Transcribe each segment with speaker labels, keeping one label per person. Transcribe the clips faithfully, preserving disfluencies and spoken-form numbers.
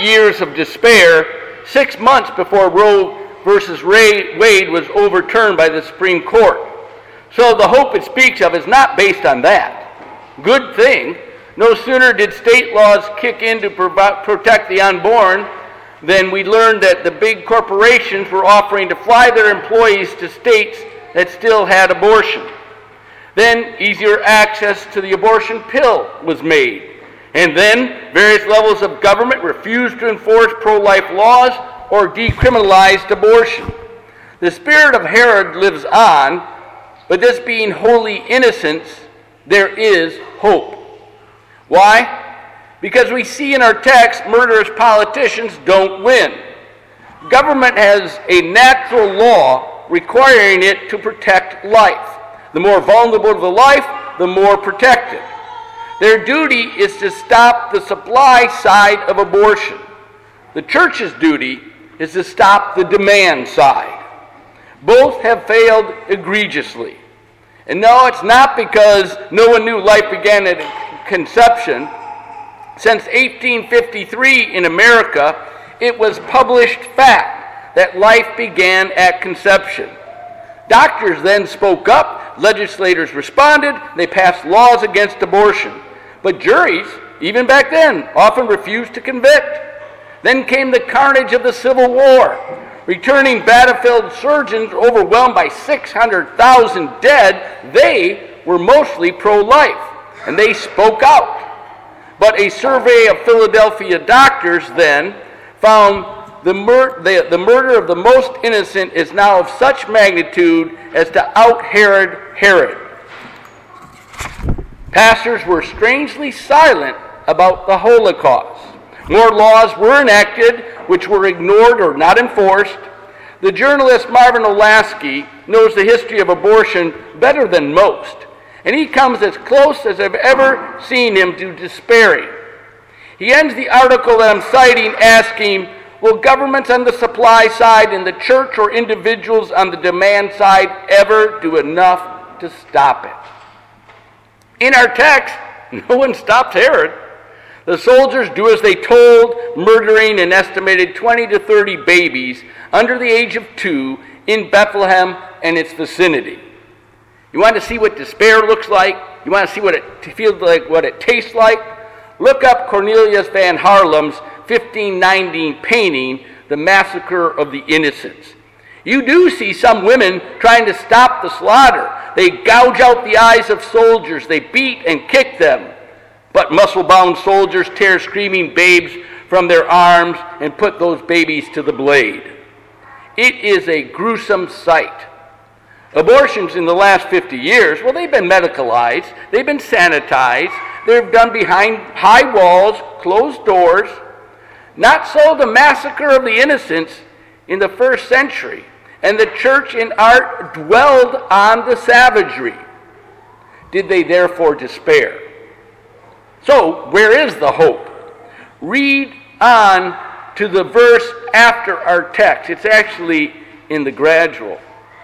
Speaker 1: years of despair, six months before Roe versus Wade was overturned by the Supreme Court. So the hope it speaks of is not based on that. Good thing. No sooner did state laws kick in to protect the unborn than we learned that the big corporations were offering to fly their employees to states that still had abortion. Then easier access to the abortion pill was made. And then various levels of government refused to enforce pro-life laws or decriminalized abortion. The spirit of Herod lives on, but this being wholly innocence, there is hope. Why? Because we see in our text, murderous politicians don't win. Government has a natural law requiring it to protect life. The more vulnerable the life, the more protected. Their duty is to stop the supply side of abortion. The church's duty is to stop the demand side. Both have failed egregiously. And no, it's not because no one knew life began at conception. Since eighteen fifty-three in America, it was published fact that life began at conception. Doctors then spoke up, legislators responded, they passed laws against abortion. But juries, even back then, often refused to convict. Then came the carnage of the Civil War. Returning battlefield surgeons overwhelmed by six hundred thousand dead, they were mostly pro-life, and they spoke out. But a survey of Philadelphia doctors then found the, mur- the, the murder of the most innocent is now of such magnitude as to out-Herod Herod. Pastors were strangely silent about the Holocaust. More laws were enacted which were ignored or not enforced. The journalist Marvin Olasky knows the history of abortion better than most, and he comes as close as I've ever seen him to despairing. He ends the article that I'm citing asking, will governments on the supply side and the church or individuals on the demand side ever do enough to stop it? In our text, no one stops Herod. The soldiers do as they told, murdering an estimated twenty to thirty babies under the age of two in Bethlehem and its vicinity. You want to see what despair looks like? You want to see what it feels like, what it tastes like? Look up Cornelius Van Haarlem's fifteen nineteen painting, The Massacre of the Innocents. You do see some women trying to stop the slaughter. They gouge out the eyes of soldiers. They beat and kick them. But muscle-bound soldiers tear screaming babes from their arms and put those babies to the blade. It is a gruesome sight. Abortions in the last fifty years, well, they've been medicalized, they've been sanitized, they're done behind high walls, closed doors. Not so the massacre of the innocents in the first century, and the church and art dwelled on the savagery. Did they therefore despair? So, where is the hope? Read on to the verse after our text. It's actually in the gradual.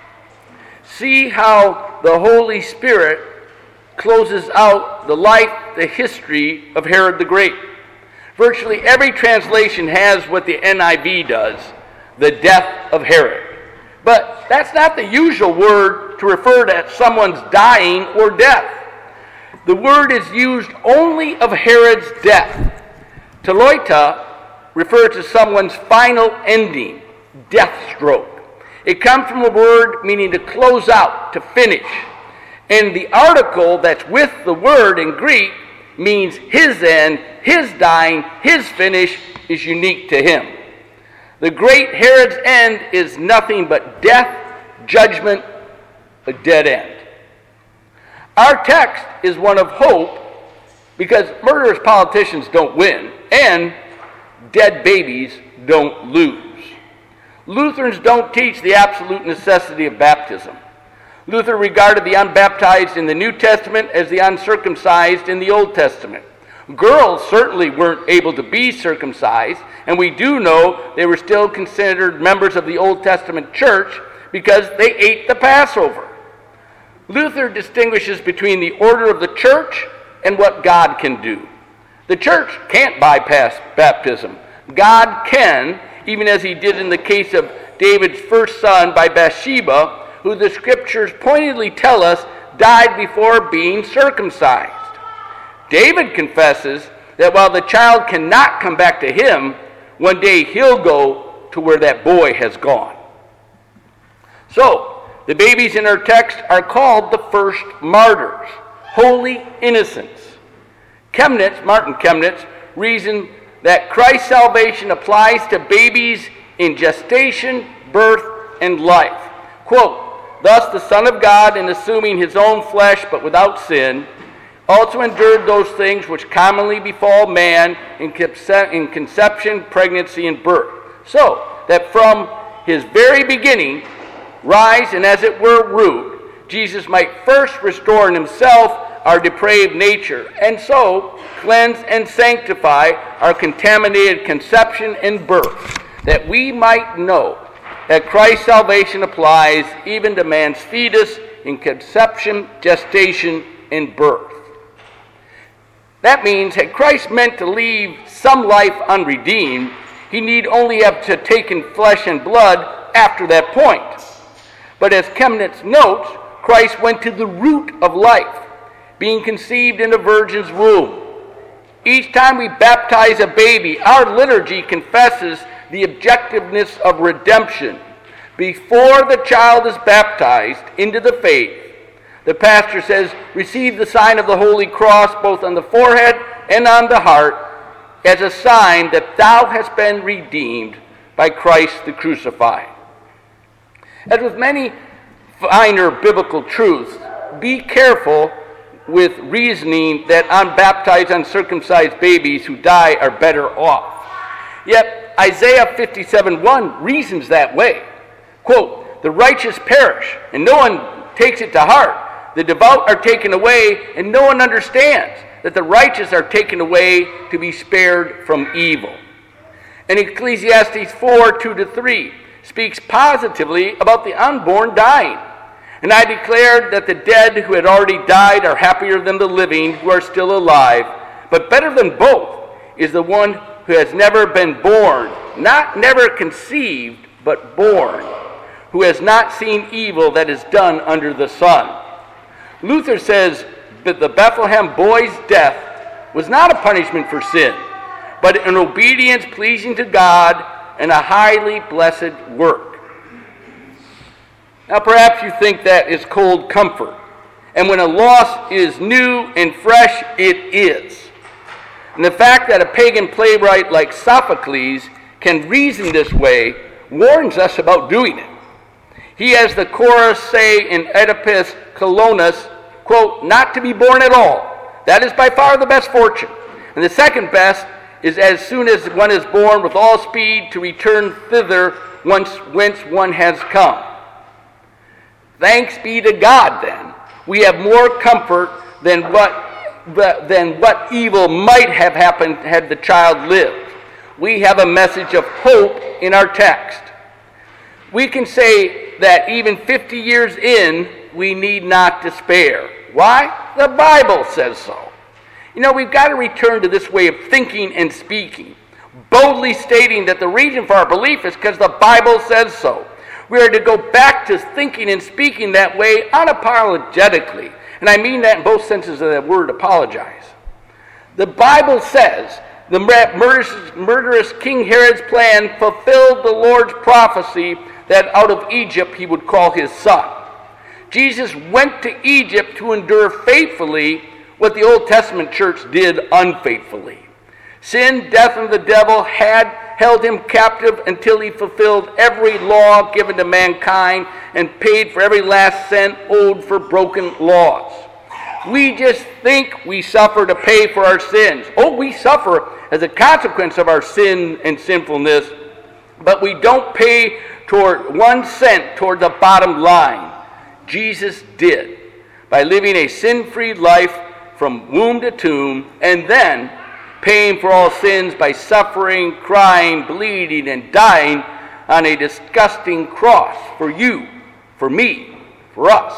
Speaker 1: See how the Holy Spirit closes out the life, the history of Herod the Great. Virtually every translation has what the N I V does, the death of Herod. But that's not the usual word to refer to someone's dying or death. The word is used only of Herod's death. Teloita refers to someone's final ending, death stroke. It comes from a word meaning to close out, to finish. And the article that's with the word in Greek means his end, his dying, his finish is unique to him. The great Herod's end is nothing but death, judgment, a dead end. Our text is one of hope because murderous politicians don't win and dead babies don't lose. Lutherans don't teach the absolute necessity of baptism. Luther regarded the unbaptized in the New Testament as the uncircumcised in the Old Testament. Girls certainly weren't able to be circumcised, and we do know they were still considered members of the Old Testament church because they ate the Passover. Luther distinguishes between the order of the church and what God can do. The church can't bypass baptism. God can, even as he did in the case of David's first son by Bathsheba, who the scriptures pointedly tell us died before being circumcised. David confesses that while the child cannot come back to him, one day he'll go to where that boy has gone. So, the babies in our text are called the first martyrs, holy innocents. Chemnitz, Martin Chemnitz, reasoned that Christ's salvation applies to babies in gestation, birth, and life. Quote, thus the Son of God, in assuming his own flesh but without sin, also endured those things which commonly befall man in conception, pregnancy, and birth. So that from his very beginning, rise and as it were root, Jesus might first restore in himself our depraved nature, and so cleanse and sanctify our contaminated conception and birth, that we might know that Christ's salvation applies even to man's fetus in conception, gestation, and birth. That means had Christ meant to leave some life unredeemed, he need only have to taken flesh and blood after that point. But as Chemnitz notes, Christ went to the root of life, being conceived in a virgin's womb. Each time we baptize a baby, our liturgy confesses the objectiveness of redemption. Before the child is baptized into the faith, the pastor says, receive the sign of the Holy Cross both on the forehead and on the heart as a sign that thou hast been redeemed by Christ the crucified. As with many finer biblical truths, be careful with reasoning that unbaptized, uncircumcised babies who die are better off. Yet Isaiah fifty-seven one reasons that way. Quote, the righteous perish, and no one takes it to heart. The devout are taken away, and no one understands that the righteous are taken away to be spared from evil. And Ecclesiastes four two to three speaks positively about the unborn dying. And I declared that the dead who had already died are happier than the living who are still alive. But better than both is the one who has never been born, not never conceived, but born, who has not seen evil that is done under the sun. Luther says that the Bethlehem boy's death was not a punishment for sin, but an obedience pleasing to God and a highly blessed work. Now perhaps you think that is cold comfort, and when a loss is new and fresh, it is. And the fact that a pagan playwright like Sophocles can reason this way warns us about doing it. He has the chorus say in Oedipus Colonus, quote, not to be born at all. That is by far the best fortune. And the second best is as soon as one is born with all speed to return thither once whence one has come. Thanks be to God, then, we have more comfort than what, than what evil might have happened had the child lived. We have a message of hope in our text. We can say that even fifty years in, we need not despair. Why? The Bible says so. You know, we've got to return to this way of thinking and speaking, boldly stating that the reason for our belief is because the Bible says so. We are to go back to thinking and speaking that way unapologetically. And I mean that in both senses of that word, apologize. The Bible says the murderous, murderous King Herod's plan fulfilled the Lord's prophecy that out of Egypt he would call his son. Jesus went to Egypt to endure faithfully what the Old Testament church did unfaithfully. Sin, death, and the devil had held him captive until he fulfilled every law given to mankind and paid for every last cent owed for broken laws. We just think we suffer to pay for our sins. Oh, we suffer as a consequence of our sin and sinfulness, but we don't pay toward one cent toward the bottom line. Jesus did, by living a sin-free life from womb to tomb, and then paying for all sins by suffering, crying, bleeding, and dying on a disgusting cross for you, for me, for us.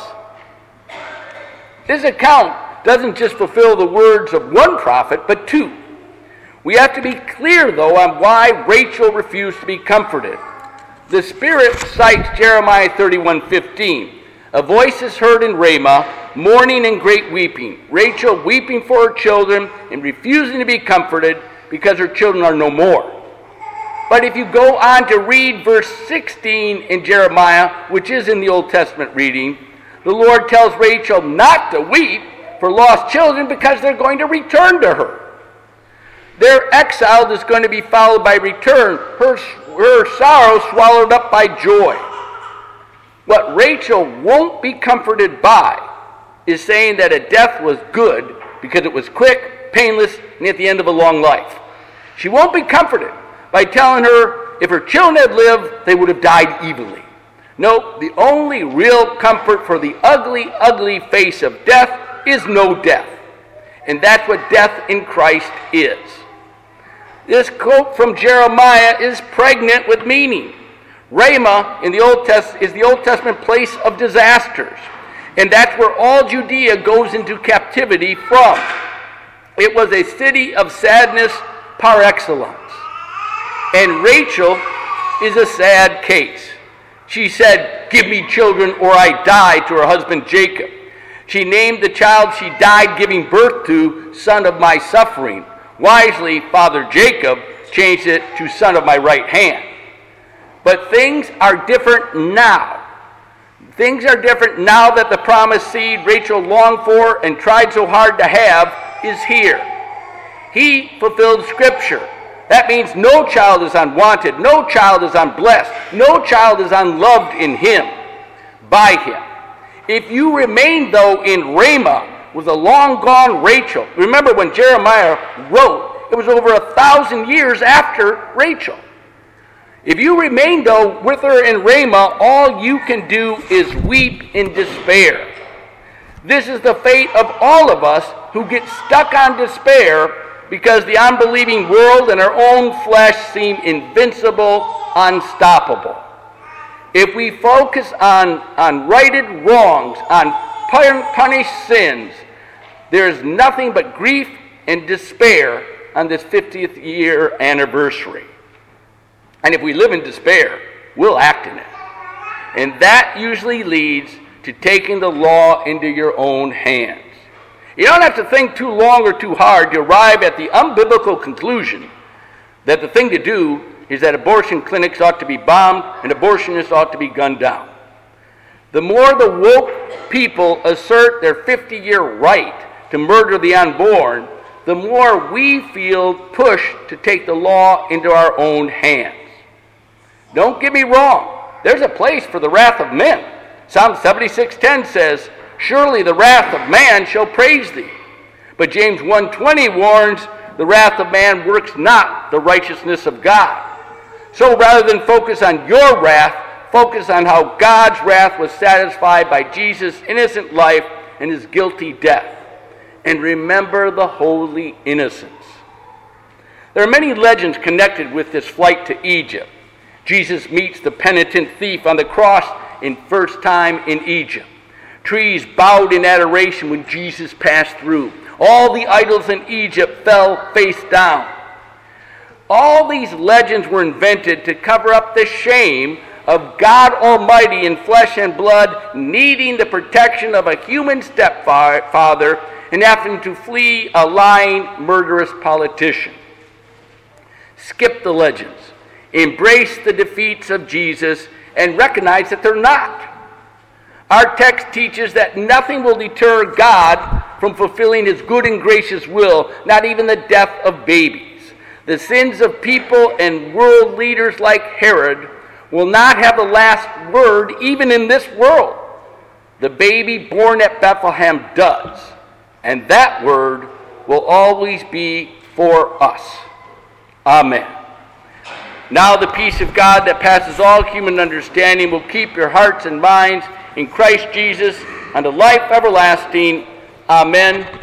Speaker 1: This account doesn't just fulfill the words of one prophet, but two. We have to be clear, though, on why Rachel refused to be comforted. The Spirit cites Jeremiah thirty-one fifteen. A voice is heard in Ramah, mourning and great weeping. Rachel weeping for her children and refusing to be comforted because her children are no more. But if you go on to read verse sixteen in Jeremiah, which is in the Old Testament reading, the Lord tells Rachel not to weep for lost children because they're going to return to her. Their exile is going to be followed by return, her, her sorrow swallowed up by joy. What Rachel won't be comforted by is saying that a death was good because it was quick, painless, and at the end of a long life. She won't be comforted by telling her if her children had lived, they would have died evilly. No, the only real comfort for the ugly, ugly face of death is no death. And that's what death in Christ is. This quote from Jeremiah is pregnant with meaning. Ramah in the Old Test- is the Old Testament place of disasters. And that's where all Judea goes into captivity from. It was a city of sadness par excellence. And Rachel is a sad case. She said, "Give me children or I die," to her husband Jacob. She named the child she died giving birth to, "son of my suffering." Wisely, Father Jacob changed it to "son of my right hand." But things are different now. Things are different now that the promised seed Rachel longed for and tried so hard to have is here. He fulfilled Scripture. That means no child is unwanted, no child is unblessed, no child is unloved in him, by him. If you remain, though, in Ramah with a long-gone Rachel, remember when Jeremiah wrote, it was over a thousand years after Rachel. If you remain, though, with her in Ramah, all you can do is weep in despair. This is the fate of all of us who get stuck on despair because the unbelieving world and our own flesh seem invincible, unstoppable. If we focus on, on righted wrongs, on punished sins, there is nothing but grief and despair on this fiftieth year anniversary. And if we live in despair, we'll act in it. And that usually leads to taking the law into your own hands. You don't have to think too long or too hard to arrive at the unbiblical conclusion that the thing to do is that abortion clinics ought to be bombed and abortionists ought to be gunned down. The more the woke people assert their fifty-year right to murder the unborn, the more we feel pushed to take the law into our own hands. Don't get me wrong. There's a place for the wrath of men. Psalm seventy-six ten says, "Surely the wrath of man shall praise thee." But James one twenty warns, "The wrath of man works not the righteousness of God." So rather than focus on your wrath, focus on how God's wrath was satisfied by Jesus' innocent life and his guilty death. And remember the holy innocents. There are many legends connected with this flight to Egypt. Jesus meets the penitent thief on the cross in first time in Egypt. Trees bowed in adoration when Jesus passed through. All the idols in Egypt fell face down. All these legends were invented to cover up the shame of God Almighty in flesh and blood needing the protection of a human stepfather and having to flee a lying, murderous politician. Skip the legends. Embrace the defeats of Jesus and recognize that they're not. Our text teaches that nothing will deter God from fulfilling his good and gracious will, not even the death of babies. The sins of people and world leaders like Herod will not have the last word even in this world. The baby born at Bethlehem does, and that word will always be for us. Amen. Now the peace of God that passes all human understanding will keep your hearts and minds in Christ Jesus unto life everlasting. Amen.